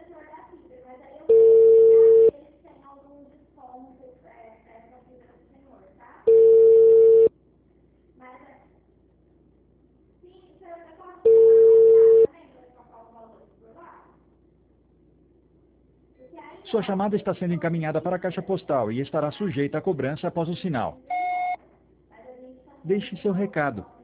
Sua chamada está sendo encaminhada para a caixa postal e estará sujeita a cobrança após o sinal. Deixe seu recado.